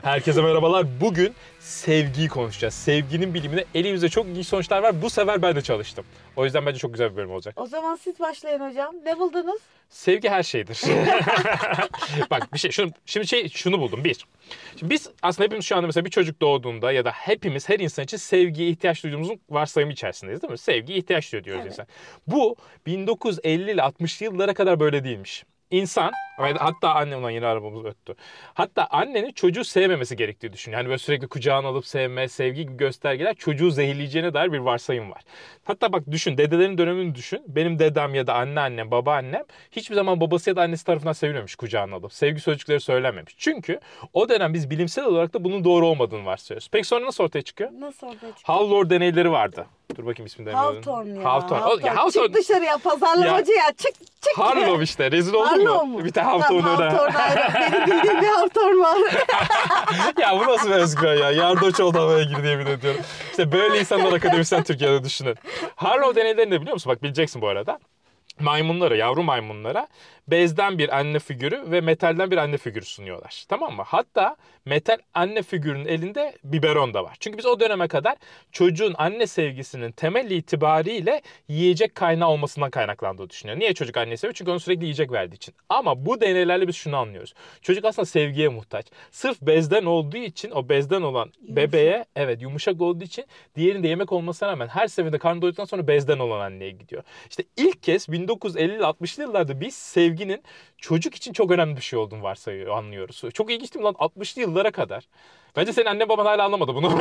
Herkese merhabalar. Bugün sevgiyi konuşacağız. Sevginin bilimine elimizde çok ilginç sonuçlar var. Bu sefer ben de çalıştım. O yüzden bence çok güzel bir bölüm olacak. O zaman siz başlayın hocam. Ne buldunuz? Sevgi her şeydir. Bak şunu buldum. Şimdi biz aslında hepimiz şu anda mesela bir çocuk doğduğunda ya da hepimiz her insan için sevgiye ihtiyaç duyduğumuzun varsayımı içerisindeyiz değil mi? Sevgiye ihtiyaç duyuyor diyoruz insan. Bu 1950 ile 60'lı yıllara kadar böyle değilmiş. İnsan, hatta annem olan yeni arabamız öttü. Hatta annenin çocuğu sevmemesi gerektiği düşünüyor. Yani böyle sürekli kucağına alıp sevme, sevgi gibi göstergeler çocuğu zehirleyeceğine dair bir varsayım var. Hatta bak düşün, dedelerin dönemini düşün. Benim dedem ya da anneannem, babaannem hiçbir zaman babası ya da annesi tarafından sevilmemiş kucağına alıp. Sevgi sözcükleri söylenmemiş. Çünkü o dönem biz bilimsel olarak da bunun doğru olmadığını varsayıyoruz. Peki sonra nasıl ortaya çıkıyor? Nasıl ortaya çıkıyor? Hawthorne deneyleri vardı. Dur bakayım ismini de. Hawthorne ya. Hawthorne. Çık dışarıya pazarlamacı ya. Çık. Harlow işte. Rezil oldun mu? Bir tane Hawthorne öyle. Benim bildiğim bir Hawthorne var. Ya bu nasıl bir özgüven ya? Yardoçoğlu havaya girdi yemin ediyorum. İşte böyle insanlar akademisyen Türkiye'de düşünün. Harlow deneylerini de biliyor musun? Bak bileceksin bu arada. Maymunlara, yavru maymunlara bezden bir anne figürü ve metalden bir anne figürü sunuyorlar. Tamam mı? Hatta metal anne figürünün elinde biberon da var. Çünkü biz o döneme kadar çocuğun anne sevgisinin temel itibariyle yiyecek kaynağı olmasından kaynaklandığı düşünüyor. Niye çocuk anne seviyor? Çünkü onu sürekli yiyecek verdiği için. Ama bu deneylerle biz şunu anlıyoruz. Çocuk aslında sevgiye muhtaç. Sırf bezden olduğu için o bezden olan bebeğe yumuşak olduğu için diğerinde yemek olmasına rağmen her seferinde karnı doyduktan sonra bezden olan anneye gidiyor. İşte ilk kez 1950 60'lı yıllarda biz sevginin çocuk için çok önemli bir şey olduğunu anlıyoruz. Çok ilginç değil mi lan? 60'lı yıllara kadar. Bence senin annen baban hala anlamadı bunu.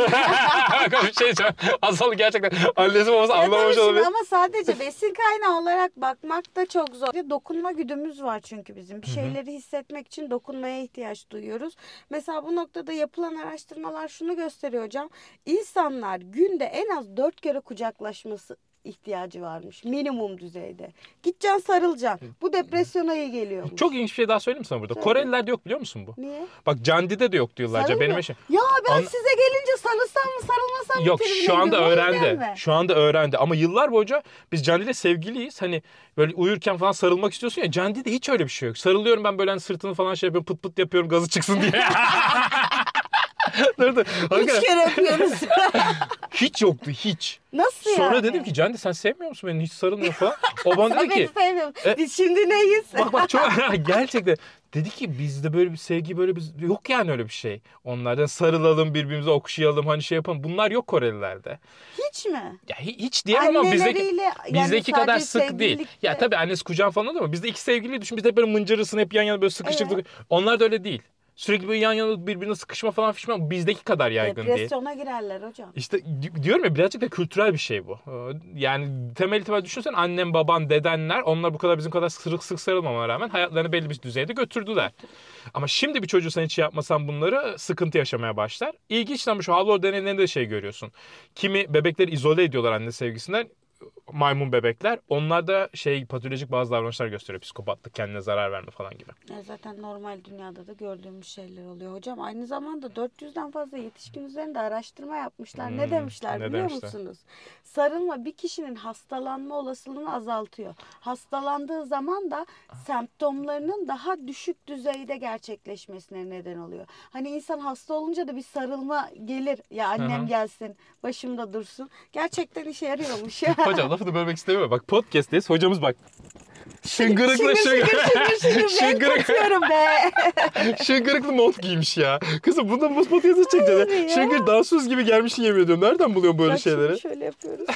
Asıl gerçekten annesi babası anlamamış olabilir. Ama sadece besin kaynağı olarak bakmak da çok zor. Dokunma güdümüz var çünkü bizim. Bir şeyleri hissetmek için dokunmaya ihtiyaç duyuyoruz. Mesela bu noktada yapılan araştırmalar şunu gösteriyor hocam. İnsanlar günde en az 4 kere kucaklaşması ihtiyacı varmış. Minimum düzeyde. Gideceksin sarılacaksın. Bu depresyona iyi geliyormuş. Çok ilginç bir şey daha söyleyeyim mi sana burada? Söyle. Korelilerde yok biliyor musun bu? Niye? Bak Candi'de de yoktu yıllarca. Sarılmıyor. Benim eşim. Ya ben size gelince sarılsam mı sarılmasam mı? Yok şu anda öğrendi. Mi? Şu anda öğrendi. Ama yıllar boyunca biz Candi'yle sevgiliyiz. Hani böyle uyurken falan sarılmak istiyorsun ya. Candi'de hiç öyle bir şey yok. Sarılıyorum ben böyle hani sırtını falan şey yapıyorum. Pıt pıt yapıyorum gazı çıksın diye. Dur. 3 kere yapıyoruz. Hiç yoktu hiç. Nasıl yani? Sonra dedim ki Candi sen sevmiyor musun beni? Hiç sarılmıyor falan. O bana dedi ki. Sevmiyorum. Biz şimdi neyiz? Bak çok gerçekten. Dedi ki bizde böyle bir sevgi böyle bir yok yani öyle bir şey. Onlardan sarılalım birbirimize okşayalım hani şey yapalım. Bunlar yok Korelilerde. Hiç mi? Ya hiç diyemem ama bizdeki kadar sadece sık değil. Ya tabii annesi kucağın falan ama bizde iki sevgili düşün. Bizde hep böyle mıncırısın hep yan yana böyle sıkıştık. Evet. Onlar da öyle değil. Sürekli böyle yan yana birbirine sıkışma falan fişman bizdeki kadar yaygın değil. Depresyona girerler hocam. İşte diyorum ya birazcık da kültürel bir şey bu. Yani temel itibariyle düşünsen annem, baban, dedenler onlar bu kadar bizim kadar sık sarılmamana rağmen hayatlarını belli bir düzeyde götürdüler. Ama şimdi bir çocuğu sen hiç yapmasan bunları sıkıntı yaşamaya başlar. İlginç ama şu Hawthorne deneylerinde de şey görüyorsun. Kimi bebekleri izole ediyorlar anne sevgisinden. Maymun bebekler. Onlar da patolojik bazı davranışlar gösteriyor. Psikopatlık, kendine zarar verme falan gibi. Zaten normal dünyada da gördüğümüz şeyler oluyor hocam. Aynı zamanda 400'den fazla yetişkin üzerinde araştırma yapmışlar. Ne demişler biliyor musunuz? Sarılma bir kişinin hastalanma olasılığını azaltıyor. Hastalandığı zaman da semptomlarının daha düşük düzeyde gerçekleşmesine neden oluyor. Hani insan hasta olunca da bir sarılma gelir. Ya annem gelsin, başımda dursun. Gerçekten işe yarıyormuş ya. Hocam lafını bölmek istemiyorum. Bak podcast'teyiz. Hocamız bak. Şıngırıklı Şıngırıklı mont giymiş ya. Kızım bundan bu podcast'ı çekeceğiz. Şıngır dansöz gibi gelmişsin yemin ediyorum. Nereden buluyorsun böyle şeyleri? Şöyle yapıyoruz.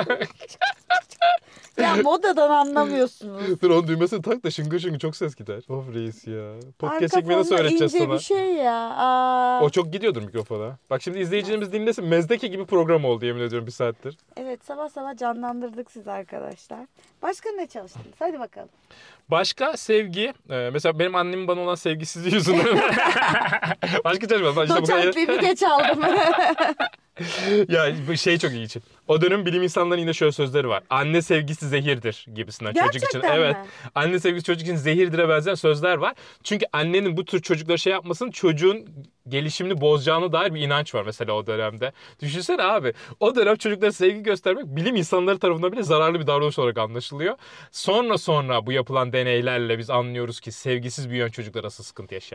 Ya modadan anlamıyorsunuz. Dur onun düğmesini tak da şıngır çok ses gider. Of reis ya. Podcast çekmeyi nasıl öğreteceğiz ince sana? bir şey ya. O çok gidiyordur mikrofona. Bak şimdi izleyicilerimiz dinlesin. Mezdeke gibi program oldu yemin ediyorum bir saattir. Evet sabah sabah canlandırdık sizi arkadaşlar. Başka ne çalıştınız? Hadi bakalım. Başka sevgi. Mesela benim annemin bana olan sevgisizliği yüzünden. Başka çalışmadım. İşte Hocam bir geç aldım. Ya çok ilginç. O dönem bilim insanlarının yine şöyle sözleri var. Anne sevgisi zehirdir gibisinden çocuk için. Gerçekten Evet. mi? Anne sevgisi çocuk için zehirdir'e benzeyen sözler var. Çünkü annenin bu tür çocuklara şey yapmasının çocuğun gelişimini bozacağına dair bir inanç var mesela o dönemde. Düşünsene abi. O dönem çocuklara sevgi göstermek bilim insanları tarafından bile zararlı bir davranış olarak anlaşılıyor. Sonra bu yapılan deneylerle biz anlıyoruz ki sevgisiz büyüyen çocuklar asıl sıkıntı yaşayanlar.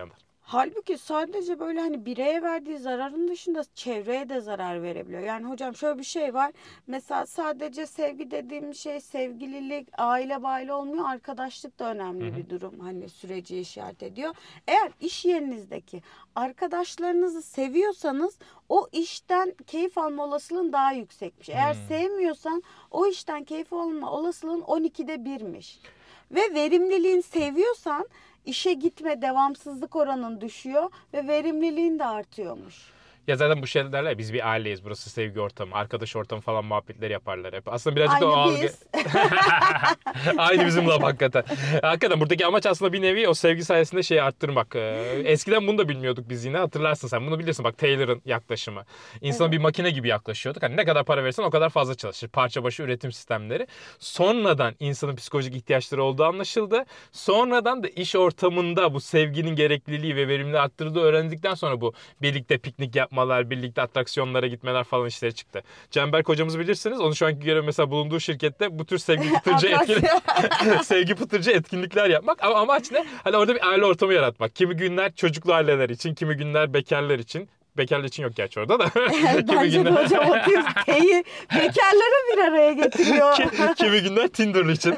Halbuki sadece böyle hani bireye verdiği zararın dışında çevreye de zarar verebiliyor. Yani hocam şöyle bir şey var. Mesela sadece sevgi dediğim şey sevgililik, aile olmuyor. Arkadaşlık da önemli bir durum. Hani süreci işaret ediyor. Eğer iş yerinizdeki arkadaşlarınızı seviyorsanız o işten keyif alma olasılığın daha yüksekmiş. Eğer sevmiyorsan o işten keyif alma olasılığın 12'de 1'miş. Ve verimliliğini seviyorsan işe gitme devamsızlık oranın düşüyor ve verimliliğin de artıyormuş. Ya zaten bu şeyler derler ya, biz bir aileyiz. Burası sevgi ortamı, arkadaş ortamı falan muhabbetleri yaparlar hep. Aslında birazcık da o Aynı algı. biz. Aynı bizim laf hakikaten. Hakikaten buradaki amaç aslında bir nevi o sevgi sayesinde şeyi arttırmak. Eskiden bunu da bilmiyorduk biz yine. Hatırlarsın sen. Bunu bilirsin bak, Taylor'ın yaklaşımı. İnsana bir makine gibi yaklaşıyorduk. Hani ne kadar para verirsen o kadar fazla çalışır. Parça başı üretim sistemleri. Sonradan insanın psikolojik ihtiyaçları olduğu anlaşıldı. Sonradan da iş ortamında bu sevginin gerekliliği ve verimliliği arttırdığı öğrendikten sonra bu birlikte piknik yapmalar, birlikte atraksiyonlara gitmeler falan işleri çıktı. Canberk hocamızı bilirsiniz. Onun şu anki görevi mesela bulunduğu şirkette bu tür sevgi pıtırcı etkinlikler yapmak. Ama amaç ne? Hani orada bir aile ortamı yaratmak. Kimi günler çocuklu aileler için, kimi günler bekarlar için. Bekarlar için yok gerçi orada da. Bence de hocam o T'yi bekarları bir araya getiriyor. Kimi günler Tinder'lı için.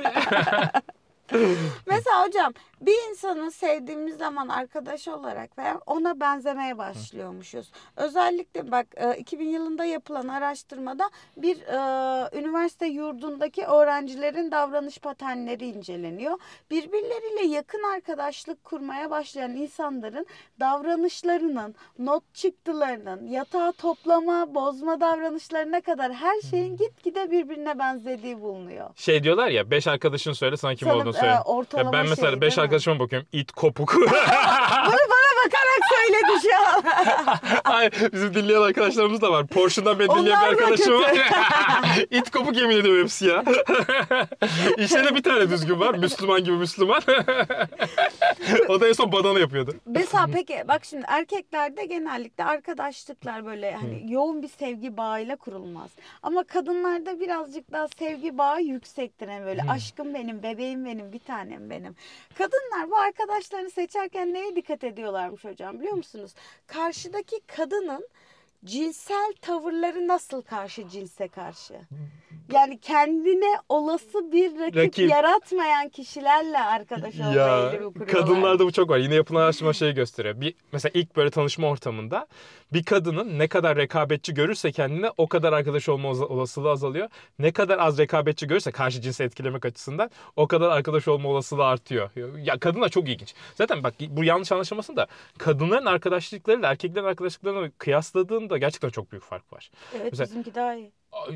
Mesela hocam bir insanı sevdiğimiz zaman arkadaş olarak veya ona benzemeye başlıyormuşuz. Özellikle bak 2000 yılında yapılan araştırmada bir üniversite yurdundaki öğrencilerin davranış paternleri inceleniyor. Birbirleriyle yakın arkadaşlık kurmaya başlayan insanların davranışlarının, not çıktılarının, yatağı toplama, bozma davranışlarına kadar her şeyin gitgide birbirine benzediği bulunuyor. Şey diyorlar ya, 5 arkadaşın söyle sana kim olduğunu söyle. Ortalama Ben mesela şey, 5 değil mi? arkadaşıma bakıyorum. İt kopuk. Bunu bana bakarak söyledi şu an. Ay, bizim dinleyen arkadaşlarımız da var. Porsche'dan beni dinleyen bir Onlar da arkadaşım var. İt kopuk yemin ediyorum hepsi ya. İşte bir tane düzgün var. Müslüman gibi Müslüman. O da en son badana yapıyordu. Mesela peki bak şimdi erkeklerde genellikle arkadaşlıklar böyle hani yoğun bir sevgi bağıyla kurulmaz. Ama kadınlarda birazcık daha sevgi bağı yüksektir. Yani böyle aşkım benim, bebeğim benim, bir tanem benim. Kadınlar bu arkadaşlarını seçerken neye dikkat ediyorlarmış hocam biliyor musunuz? Karşıdaki kadının cinsel tavırları nasıl karşı cinse karşı? Yani kendine olası bir rakip yaratmayan kişilerle arkadaş olma Ya eğilimi kuruyorlar. kadınlarda bu çok var. Yine yapılan araştırma şeyi gösteriyor. Mesela ilk böyle tanışma ortamında bir kadının ne kadar rekabetçi görürse kendine o kadar arkadaş olma olasılığı azalıyor. Ne kadar az rekabetçi görürse karşı cinsi etkilemek açısından o kadar arkadaş olma olasılığı artıyor. Ya kadınlar çok ilginç. Zaten bak bu yanlış anlaşılmasın da kadınların arkadaşlıklarıyla erkeklerin arkadaşlıklarını kıyasladığında gerçekten çok büyük fark var. Evet Mesela, bizimki daha iyi.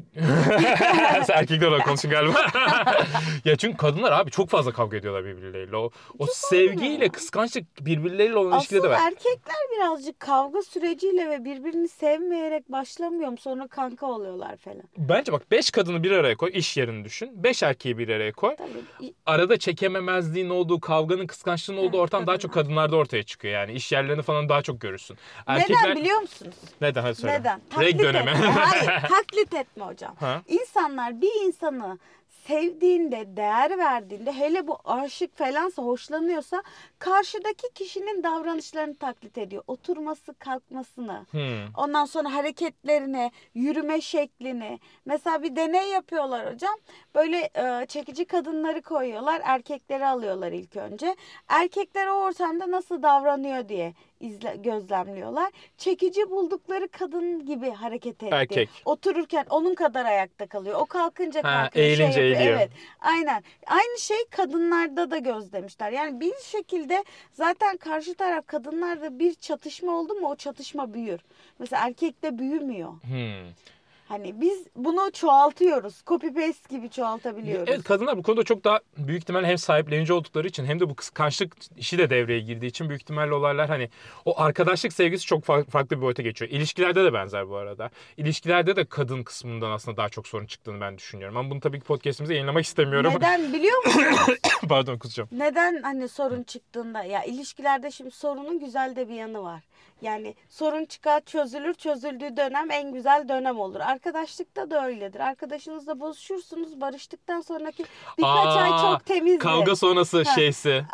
Sen erkekler olarak konuşun galiba. Ya çünkü kadınlar abi çok fazla kavga ediyorlar birbirleriyle. O sevgiyle, kıskançlık birbirleriyle olan ilişkide de var. Aslında erkekler birazcık kavga süreciyle ve birbirini sevmeyerek başlamıyor mu? Sonra kanka oluyorlar falan. Bence bak 5 kadını bir araya koy, iş yerini düşün. 5 erkeği bir araya koy. Tabii. Arada çekememezliğin olduğu, kavganın, kıskançlığın olduğu ortam daha çok kadınlarda ortaya çıkıyor. Yani iş yerlerini falan daha çok görürsün. Neden biliyor musunuz? Neden? Hadi söyle. Neden? Reg dönemi. Hayır, taklit etme hocam. Ha? İnsanlar bir insanı sevdiğinde, değer verdiğinde, hele bu aşık falansa, hoşlanıyorsa karşıdaki kişinin davranışlarını taklit ediyor. Oturması, kalkmasını, ondan sonra hareketlerini, yürüme şeklini. Mesela bir deney yapıyorlar hocam. Böyle çekici kadınları koyuyorlar, erkekleri alıyorlar ilk önce. Erkekler o ortamda nasıl davranıyor diye gözlemliyorlar. Çekici buldukları kadın gibi hareket etti. Erkek. Otururken onun kadar ayakta kalıyor. O kalkınca kalkıyor. Eğilince eğiliyor. Evet. Aynen. Aynı şey kadınlarda da gözlemişler. Yani bir şekilde zaten karşı taraf kadınlarda bir çatışma oldu mu o çatışma büyür. Mesela erkekte büyümüyor. Hani biz bunu çoğaltıyoruz. Copy paste gibi çoğaltabiliyoruz. Evet, kadınlar bu konuda çok daha büyük ihtimalle hem sahiplenici oldukları için hem de bu kıskançlık işi de devreye girdiği için büyük ihtimalle olaylar hani o arkadaşlık sevgisi çok farklı bir boyuta geçiyor. İlişkilerde de benzer bu arada. İlişkilerde de kadın kısmından aslında daha çok sorun çıktığını ben düşünüyorum. Ama bunu tabii ki podcast'imize yayınlamak istemiyorum. Neden biliyor musunuz? Pardon kusacağım. Neden hani sorun çıktığında ya ilişkilerde şimdi sorunun güzel de bir yanı var. Yani sorun çıkar, çözülür, çözüldüğü dönem en güzel dönem olur. Arkadaşlıkta da öyledir. Arkadaşınızla bozuşursunuz, barıştıktan sonraki birkaç ay çok temizdir. Kavga sonrası şeysi.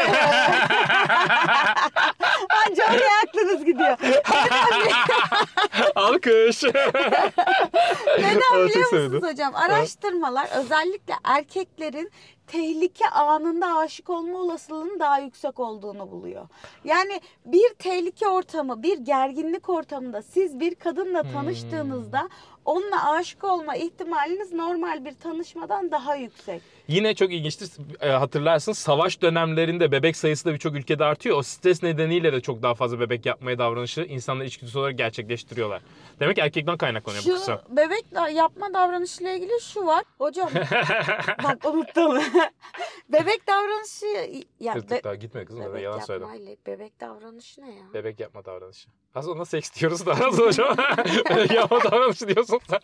Anca oraya aklınız gidiyor. Alkış. Neden Çok biliyor sevdim. musunuz hocam? Araştırmalar özellikle erkeklerin tehlike anında aşık olma olasılığının daha yüksek olduğunu buluyor. Yani bir tehlike ortamı, bir gerginlik ortamında siz bir kadınla tanıştığınızda onunla aşık olma ihtimaliniz normal bir tanışmadan daha yüksek. Yine çok ilginçtir. Hatırlarsın savaş dönemlerinde bebek sayısı da birçok ülkede artıyor. O stres nedeniyle de çok daha fazla bebek yapmaya davranışı insanlar içgüdüsel olarak gerçekleştiriyorlar. Demek ki erkekten kaynaklanıyor bu kısım. Şu bebek yapma davranışıyla ilgili şu var. Hocam bak unuttum. Bebek davranışı ya Kırtık daha gitme kızım. bebek Yalan söyledim. yapmayla bebek davranışı ne ya? Bebek yapma davranışı. Aslında ona seks diyoruz da nasıl hocam? Bebek yapma davranışı diyorsun da.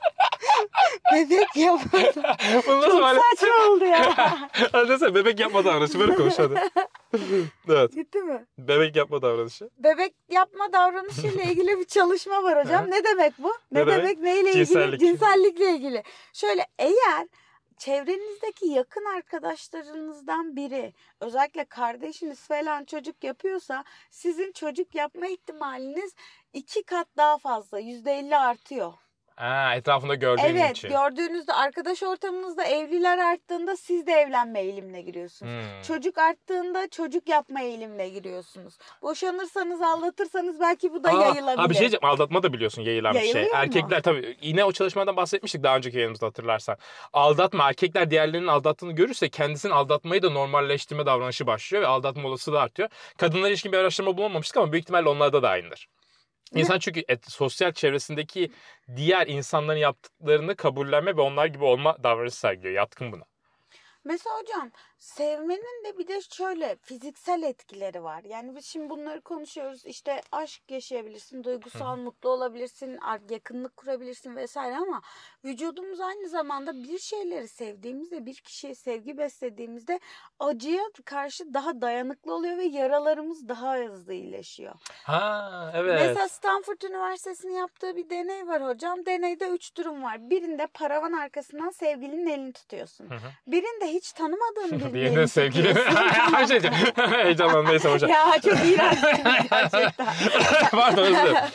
Bebek yapma. Bunu nasıl Çok böyle? saçma oldu ya. Hadi desene bebek yapma davranışı. Böyle konuş hadi. Evet. Gitti mi? Bebek yapma davranışı. Bebek yapma davranışıyla ilgili bir çalışma var hocam. Ne demek bu? Ne demek? Neyle ilgili? Cinsellik. Cinsellikle ilgili. Şöyle eğer çevrenizdeki yakın arkadaşlarınızdan biri özellikle kardeşiniz falan çocuk yapıyorsa sizin çocuk yapma ihtimaliniz 2 kat daha fazla. %50 artıyor. Etrafında gördüğün Evet, için. gördüğünüzde arkadaş ortamınızda evliler arttığında siz de evlenme eğilimine giriyorsunuz. Çocuk arttığında çocuk yapma eğilimine giriyorsunuz. Boşanırsanız, aldatırsanız belki bu da yayılabilir. Bir şey diyeceğim. Aldatma da biliyorsun yayılan bir şey. Yayılıyor mu? Erkekler tabii yine o çalışmadan bahsetmiştik daha önceki yayınımızda hatırlarsan. Aldatma erkekler diğerlerinin aldattığını görürse kendisini aldatmayı da normalleştirme davranışı başlıyor ve aldatma olasılığı artıyor. Kadınlar ilişkin bir araştırma bulamamıştık ama büyük ihtimalle onlarda da aynıdır. İnsan çünkü sosyal çevresindeki diğer insanların yaptıklarını kabullenme ve onlar gibi olma davranışı sergiliyor. Yatkın buna. Mesela hocam sevmenin de bir de şöyle fiziksel etkileri var. Yani biz şimdi bunları konuşuyoruz. İşte aşk yaşayabilirsin, duygusal mutlu olabilirsin, yakınlık kurabilirsin vesaire ama vücudumuz aynı zamanda bir şeyleri sevdiğimizde, bir kişiye sevgi beslediğimizde acıya karşı daha dayanıklı oluyor ve yaralarımız daha hızlı iyileşiyor. Evet. Mesela Stanford Üniversitesi'nin yaptığı bir deney var hocam. Deneyde 3 durum var. Birinde paravan arkasından sevgilinin elini tutuyorsun. Birinde hiç tanımadığın birinin Diğerinde elini sevgili. tutuyorsun. Bir şey diyeceğim. Heyecanlandım neyse hocam. Ya çok iğrençsiniz gerçekten. Pardon özür dilerim.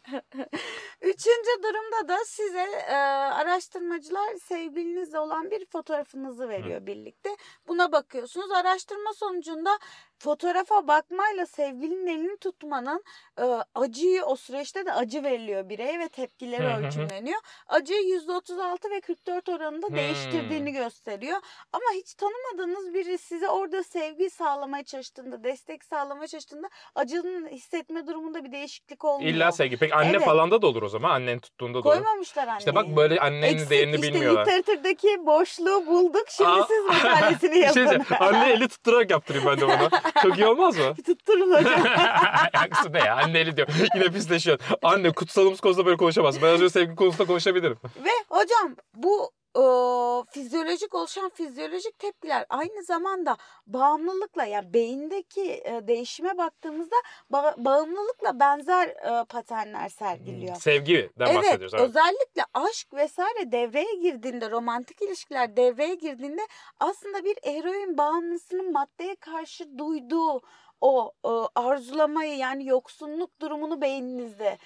Üçüncü durumda da size araştırmacılar sevgilinizle olan bir fotoğrafınızı veriyor birlikte. Buna bakıyorsunuz. Araştırma sonucunda fotoğrafa bakmayla sevgilinin elini tutmanın acıyı o süreçte de acı veriliyor bireye ve tepkileri ölçümleniyor. Acıyı %36 ve 44 oranında değiştirdiğini gösteriyor. Ama hiç tanımadığınız biri size orada sevgi sağlamaya çalıştığında, destek sağlamaya çalıştığında acının hissetme durumunda bir değişiklik olmuyor. İlla sevgi. Peki anne Evet. falan da olur o zaman. Annen tuttuğunda da olur. Koymamışlar anneyi. İşte bak böyle annenin değerini bilmiyorlar. İşte literatürdeki boşluğu bulduk. Şimdi siz makalesini Bir şey yapın. diyeceğim. Anne eli tutturarak yaptırayım ben de bunu. Çok iyi olmaz mı? Tutturun hocam. Yaksın ne ya? Anne eli diyor. Yine pisleşiyor. Anne kutsalımız konusunda böyle konuşamaz. Ben az önce sevgi konusunda konuşabilirim. Ve hocam bu fizyolojik oluşan fizyolojik tepkiler aynı zamanda bağımlılıkla yani beyindeki değişime baktığımızda bağımlılıkla benzer paternler sergiliyor. Sevgiden bahsediyoruz. Evet. Özellikle aşk vesaire devreye girdiğinde, romantik ilişkiler devreye girdiğinde aslında bir eroin bağımlısının maddeye karşı duyduğu o arzulamayı yani yoksunluk durumunu beyninizde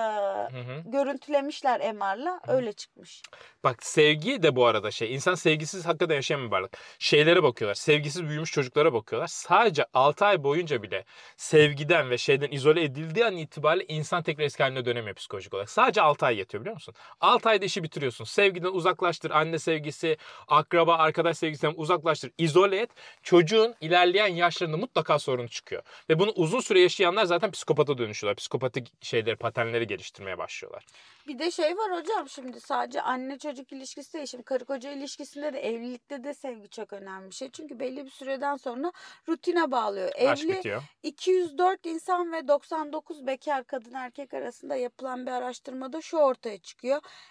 görüntülemişler MR'la öyle çıkmış. Bak sevgi de bu arada insan sevgisiz hakikaten yaşayan bir varlık. Şeylere bakıyorlar. Sevgisiz büyümüş çocuklara bakıyorlar. Sadece 6 ay boyunca bile sevgiden ve şeyden izole edildiği an itibariyle insan tekrar eski haline dönemiyor psikolojik olarak. Sadece 6 ay yetiyor biliyor musun? 6 ayda işi bitiriyorsun. Sevgiden uzaklaştır. Anne sevgisi, akraba, arkadaş sevgisinden uzaklaştır. İzole et. Çocuğun ilerleyen yaşlarında mutlaka sorunu çıkıyor. Ve bunu uzun süre yaşayanlar zaten psikopata dönüşüyorlar. Psikopatik paternleri geliştirmeye başlıyorlar. Bir de var hocam şimdi sadece anne çocuk ilişkisi değil. Şimdi karı koca ilişkisinde de evlilikte de sevgi çok önemli bir şey. Çünkü belli bir süreden sonra rutine bağlıyor. Aşk Evli bitiyor. 204 insan ve 99 bekar kadın erkek arasında yapılan bir araştırmada şu ortaya çıkıyor.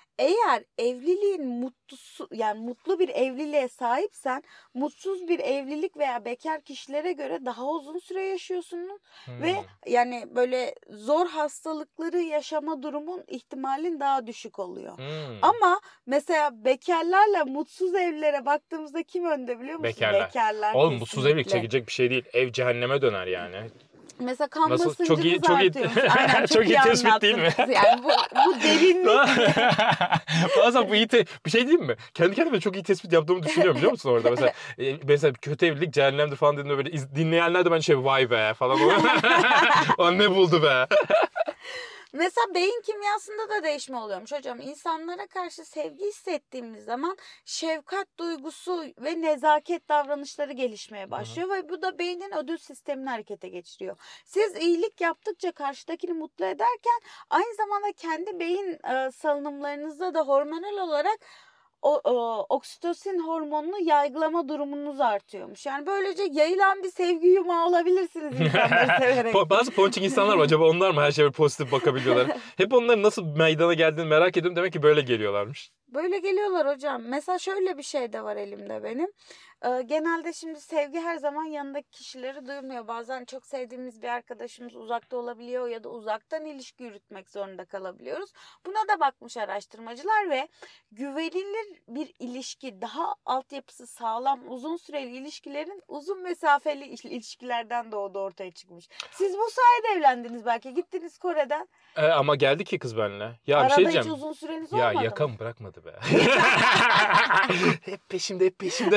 Eğer evliliğin mutlusu, yani mutlu bir evliliğe sahipsen, mutsuz bir evlilik veya bekar kişilere göre daha uzun süre yaşıyorsunuz ve yani böyle zor hastalıkları yaşama durumun ihtimalin daha düşük oluyor. Ama mesela bekarlarla mutsuz evlilere baktığımızda kim önde biliyor musun? Bekarlar. Oğlum mutsuz kesinlikle. evlilik çekecek bir şey değil. Ev cehenneme döner yani. Mesela kan Nasıl? basıncımız Çok iyi artıyormuş. Aynen, çok iyi tespit anlattın. değil mi? Yani bu derinlik. Bazen bu bir şey diyeyim mi? Kendi kendime çok iyi tespit yaptığımı düşünüyorum biliyor musun orada? Mesela kötü evlilik cehennemdir falan dediğinde böyle dinleyenler de bence vay be falan oluyor. O ne buldu be? Mesela beyin kimyasında da değişme oluyormuş hocam. İnsanlara karşı sevgi hissettiğimiz zaman şefkat duygusu ve nezaket davranışları gelişmeye başlıyor. Ve bu da beynin ödül sistemini harekete geçiriyor. Siz iyilik yaptıkça karşıdakini mutlu ederken aynı zamanda kendi beyin salınımlarınızda da hormonal olarak oksitosin hormonunu yaygılama durumunuz artıyormuş. Yani böylece yayılan bir sevgi yumağı olabilirsiniz insanları severek. Bazı ponçik insanlar var. Acaba onlar mı her şeye pozitif bakabiliyorlar? Hep onların nasıl meydana geldiğini merak ediyorum. Demek ki böyle geliyorlarmış. Böyle geliyorlar hocam. Mesela şöyle bir şey de var elimde benim. Genelde şimdi sevgi her zaman yanındaki kişileri duymuyor. Bazen çok sevdiğimiz bir arkadaşımız uzakta olabiliyor ya da uzaktan ilişki yürütmek zorunda kalabiliyoruz. Buna da bakmış araştırmacılar ve güvenilir bir ilişki, daha altyapısı sağlam, uzun süreli ilişkilerin uzun mesafeli ilişkilerden doğduğu ortaya çıkmış. Siz bu sayede evlendiniz belki. Gittiniz Kore'den. Ama geldi ki kız benimle. Ya Arada bir şey diyeceğim. hiç uzun süreniz olmadı mı? Yakam bırakmadı be. Hep peşimde.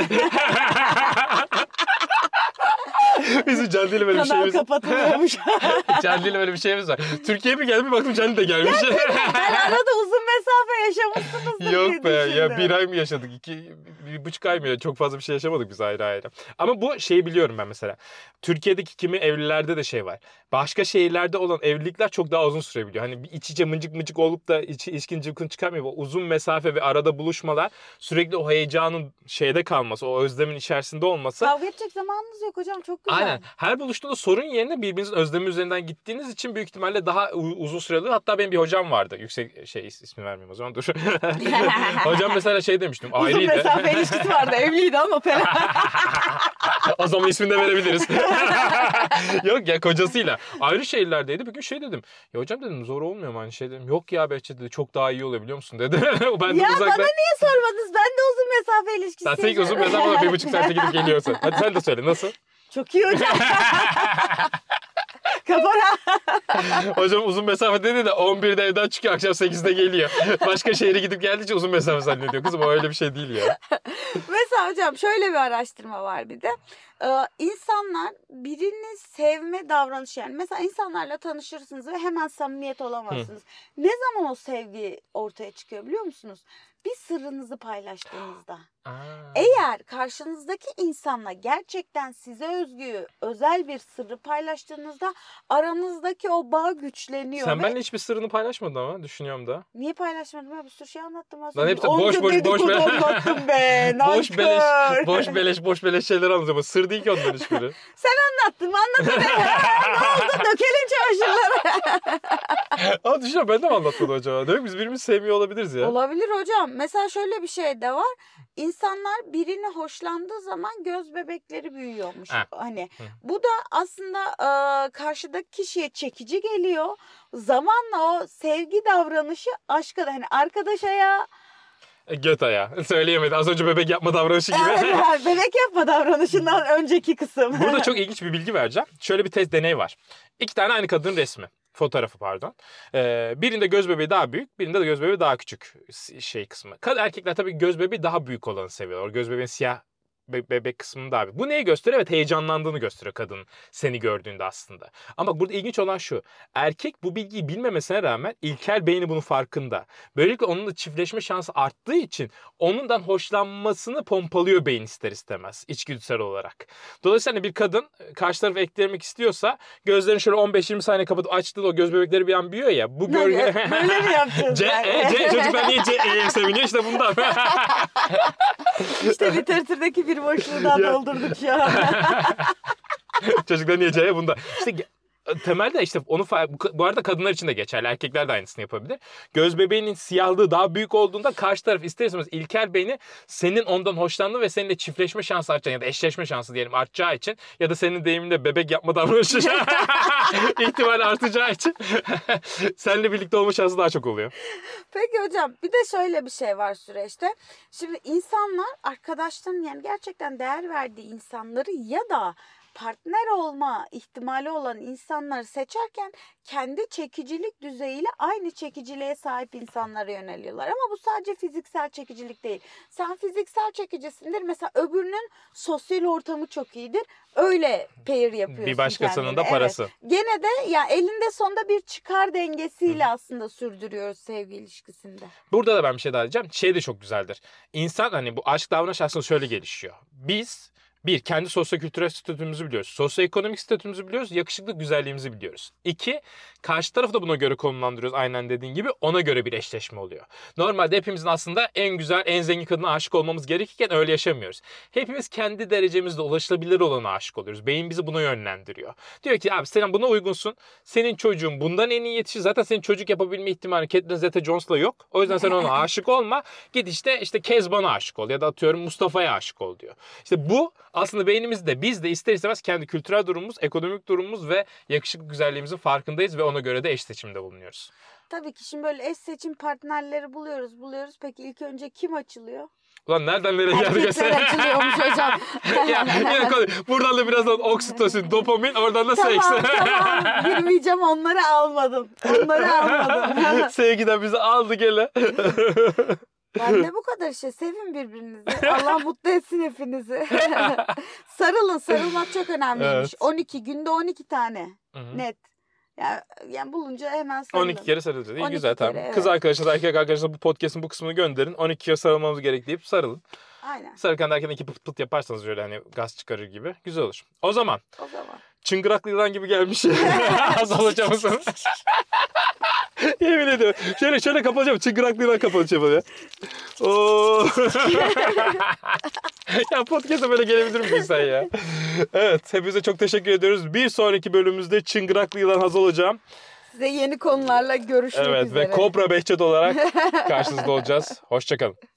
Bizim Can ile böyle bir Kanal şeyimiz kapatılıyormuş. Can ile böyle bir şeyimiz var. Türkiye'ye bir geldim bir baktım Can de gelmiş. Ben arada uzun mesafe yaşamışsınızdır diye Yok be ya düşündüm. 1 ay mı yaşadık? 1,5 ay mı? Çok fazla bir şey yaşamadık biz ayrı ayrı. Ama bu şeyi biliyorum ben mesela. Türkiye'deki kimi evlilerde de şey var. Başka şehirlerde olan evlilikler çok daha uzun sürebiliyor. Hani bir iç içe mıncık olup da ilişkin cıvkın çıkarmıyor. O uzun mesafe ve arada buluşmalar sürekli o heyecanın şeyde kalması, o özlemin içerisinde olması. Kavga edecek zamanınız yok hocam, çok güzel. Aynen. Her buluştuğunda sorun yerine birbirinizin özlemi üzerinden gittiğiniz için büyük ihtimalle daha uzun süreli. Hatta benim bir hocam vardı. Yüksek ismi vermeyeyim o zaman dur. Hocam mesela şey demiştim. Uzun Aileydi. mesafe ilişkisi vardı, evliydi ama falan. O zaman ismini de verebiliriz. Yok ya kocasıyla. Ayrı şehirlerdeydi. Bir gün şey dedim. Ya hocam dedim zor olmuyor mu aynı şey dedim. Yok ya Behçet dedi çok daha iyi oluyor biliyor musun dedi. Ben de Ya uzaktan... bana niye sormadınız? Ben de uzun mesafe ilişkisi Sen tek uzun yaşıyorum. mesafe 1,5 saate gidip geliyorsun. Hadi sen de söyle nasıl? Çok iyi hocam. Kapora. Hocam uzun mesafe dedi de 11'de evden çıkıyor akşam 8'de geliyor. Başka şehre gidip geldiği için uzun mesafe zannediyor. Kızım o öyle bir şey değil ya. Mesela hocam şöyle bir araştırma var bir de. İnsanlar birini sevme davranışı, yani mesela insanlarla tanışırsınız ve hemen samimiyet olamazsınız. Ne zaman o sevgi ortaya çıkıyor biliyor musunuz? Bir sırrınızı paylaştığınızda. Eğer karşınızdaki insanla gerçekten size özgü özel bir sırrı paylaştığınızda aranızdaki o bağ güçleniyor. Sen ve... benimle hiçbir sırrını paylaşmadın ama düşünüyorum da. Niye paylaşmadım ya? Bir sürü şey anlattım Lan aslında. hepsi boş anlattım be. boş beleş şeyler anlatıyor ama sır değil ki onların hiçbiri. Sen anlattın be. Ne oldu? Dökelim çamaşırları. Ama düşünüyorum ben de mi anlatmadım acaba? Demek biz birbirimizi sevmiyor olabiliriz ya. Olabilir hocam. Mesela şöyle bir şey de var. İnsanlar birini hoşlandığı zaman göz bebekleri büyüyormuş. Hani bu da aslında karşıdaki kişiye çekici geliyor. Zamanla o sevgi davranışı aşka da, hani arkadaş ayağı. Göt ayağı. Söyleyemedi. Az önce bebek yapma davranışı gibi. Evet, bebek yapma davranışından önceki kısım. Burada çok ilginç bir bilgi vereceğim. Şöyle bir test deney var. 2 tane aynı kadının resmi. Fotoğrafı pardon. Birinde göz bebeği daha büyük, birinde de göz bebeği daha küçük şey kısmı. Erkekler tabii göz bebeği daha büyük olanı seviyorlar. Göz bebeğin siyah bebek kısmını daha büyük. Bu neyi gösteriyor? Evet heyecanlandığını gösteriyor kadının seni gördüğünde aslında. Ama burada ilginç olan şu. Erkek bu bilgiyi bilmemesine rağmen ilkel beyni bunun farkında. Böylelikle onunla çiftleşme şansı arttığı için onundan hoşlanmasını pompalıyor beyin ister istemez içgüdüsel olarak. Dolayısıyla bir kadın karşı tarafı eklemek istiyorsa gözlerini şöyle 15-20 saniye kapatıp açtığı o göz bebekleri bir an büyüyor ya. Bu Böyle mi yapacağız? Çocuklar niye CE'ye seviniyor işte bundan. İşte literatürdeki bir boşluğu daha doldurduk şu an. Çocuklar niye C'ye bundan. İşte Temelde işte onu bu arada kadınlar için de geçerli. Erkekler de aynısını yapabilir. Göz bebeğinin siyahlığı daha büyük olduğunda karşı taraf ister istemez ilkel beyni senin ondan hoşlandığın ve seninle çiftleşme şansı artacağı ya da eşleşme şansı diyelim artacağı için ya da senin deyiminle bebek yapma davranışı ihtimali artacağı için seninle birlikte olma şansı daha çok oluyor. Peki hocam bir de şöyle bir şey var süreçte. Şimdi insanlar arkadaşların yani gerçekten değer verdiği insanları ya da partner olma ihtimali olan insanları seçerken kendi çekicilik düzeyiyle aynı çekiciliğe sahip insanlara yöneliyorlar. Ama bu sadece fiziksel çekicilik değil. Sen fiziksel çekicisindir. Mesela öbürünün sosyal ortamı çok iyidir. Öyle pair yapıyorsun Bir başkasının kendine. da parası. Evet. Gene de ya elinde sonunda bir çıkar dengesiyle aslında sürdürüyoruz sevgi ilişkisinde. Burada da ben bir şey daha diyeceğim. Şey de çok güzeldir. İnsan hani bu aşk davranış aslında şöyle gelişiyor. Biz kendi sosyo-kültürel statümüzü biliyoruz. Sosyoekonomik statümüzü biliyoruz. Yakışıklık güzelliğimizi biliyoruz. 2, karşı tarafı da buna göre konumlandırıyoruz. Aynen dediğin gibi ona göre bir eşleşme oluyor. Normalde hepimizin aslında en güzel, en zengin kadına aşık olmamız gerekirken öyle yaşamıyoruz. Hepimiz kendi derecemizde ulaşılabilir olana aşık oluyoruz. Beyin bizi buna yönlendiriyor. Diyor ki abi sen buna uygunsun. Senin çocuğun bundan en iyi yetişir. Zaten senin çocuk yapabilme ihtimali Catherine Zeta-Jones'la yok. O yüzden sen ona aşık olma. Git işte Kezban'a aşık ol ya da atıyorum Mustafa'ya aşık ol diyor. İşte bu aslında beynimizde biz de ister istemez kendi kültürel durumumuz, ekonomik durumumuz ve yakışıklı güzelliğimizin farkındayız ve ona göre de eş seçimde bulunuyoruz. Tabii ki şimdi böyle eş seçim partnerleri buluyoruz. Peki ilk önce kim açılıyor? Ulan nereden nereye geldik? Erkekler açılıyormuş hocam. Buradan da birazdan oksitosin, dopamin, oradan da Tamam seks. tamam girmeyeceğim onları almadım. Sevgiden bizi aldı gele. Ben de bu kadar işte sevin birbirinizi. Allah mutlu etsin hepinizi. Sarılmak çok önemliymiş. Evet. 12 günde 12 tane. Hı-hı. Net. Yani bulunca hemen sarılın. 12 kere sarılacağız. İyi 12 güzel tamam. kere, evet. Kız arkadaşınız, erkek arkadaşınız bu podcast'ın bu kısmını gönderin. 12 kere sarılmamız gerek deyip sarılın. Aynen. Sarılırken derken 2 pıt pıt yaparsanız öyle hani gaz çıkarır gibi. Güzel olur. O zaman. Çıngıraklı yılan gibi gelmiş. Az alacağımızın. Yemin ediyorum. Şöyle kapatacağım. Çıngıraklı yılan kapatacağım ya. Oo. Ya podcast'a böyle gelebilir mi insan ya? Evet. Hepinize çok teşekkür ediyoruz. Bir sonraki bölümümüzde çıngıraklı yılan Haz olacağım. Size yeni konularla görüşmek üzere. Evet ve Kobra Behçet olarak karşınızda olacağız. Hoşçakalın.